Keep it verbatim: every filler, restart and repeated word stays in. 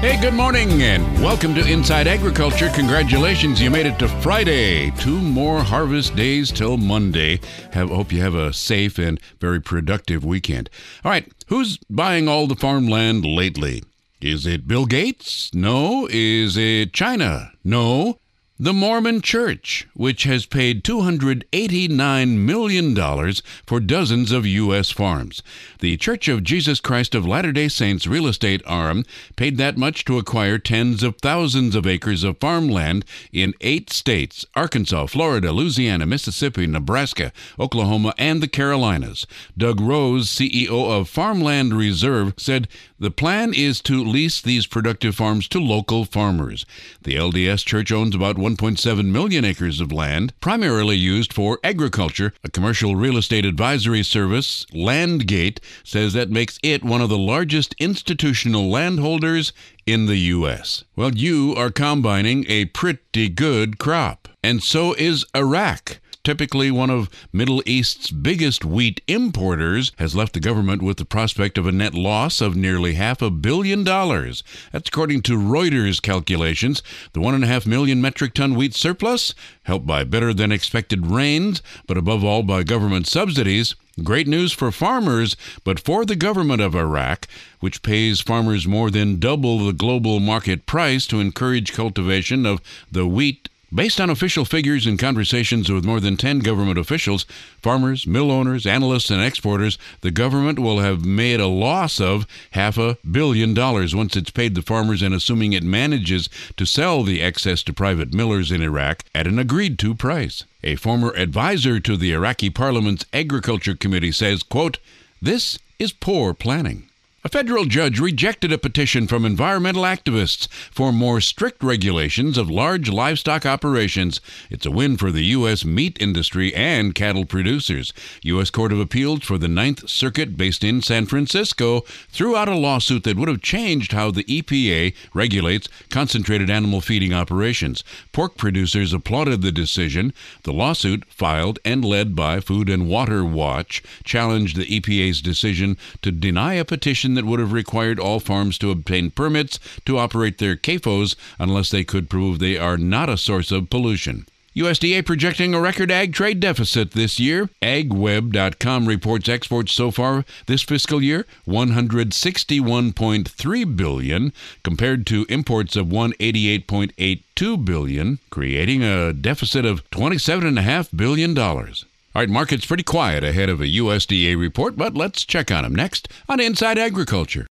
Hey, good morning and welcome to Inside Agriculture. Congratulations, you made it to Friday. Two more harvest days till Monday. Have, hope you have a safe and very productive weekend. All right, who's buying all the farmland lately? Is it Bill Gates? No. Is it China? No. The Mormon Church, which has paid two hundred eighty-nine million dollars for dozens of U S farms. The Church of Jesus Christ of Latter-day Saints real estate arm paid that much to acquire tens of thousands of acres of farmland in eight states: Arkansas, Florida, Louisiana, Mississippi, Nebraska, Oklahoma, and the Carolinas. Doug Rose, C E O of Farmland Reserve, said the plan is to lease these productive farms to local farmers. The L D S Church owns about one point seven million acres of land, primarily used for agriculture. A commercial real estate advisory service, Landgate, says that makes it one of the largest institutional landholders in the U S. Well, you are combining a pretty good crop, and so is Iraq. Typically one of Middle East's biggest wheat importers, has left the government with the prospect of a net loss of nearly half a billion dollars. That's according to Reuters calculations. The one and a half million metric ton wheat surplus, helped by better than expected rains, but above all by government subsidies. Great news for farmers, but for the government of Iraq, which pays farmers more than double the global market price to encourage cultivation of the wheat. Based on official figures and conversations with more than ten government officials, farmers, mill owners, analysts, and exporters, the government will have made a loss of half a billion dollars once it's paid the farmers, and assuming it manages to sell the excess to private millers in Iraq at an agreed-to price. A former advisor to the Iraqi Parliament's Agriculture Committee says, quote, "This is poor planning." A federal judge rejected a petition from environmental activists for more strict regulations of large livestock operations. It's a win for the U S meat industry and cattle producers. U S Court of Appeals for the Ninth Circuit, based in San Francisco, threw out a lawsuit that would have changed how the E P A regulates concentrated animal feeding operations. Pork producers applauded the decision. The lawsuit, filed and led by Food and Water Watch, challenged the E P A's decision to deny a petition that would have required all farms to obtain permits to operate their C A F Os unless they could prove they are not a source of pollution. U S D A projecting a record ag trade deficit this year. ag web dot com reports exports so far this fiscal year, one hundred sixty-one point three billion dollars compared to imports of one hundred eighty-eight point eight two billion dollars, creating a deficit of twenty-seven point five billion dollars. All right, market's pretty quiet ahead of a U S D A report, but let's check on them next on Inside Agriculture.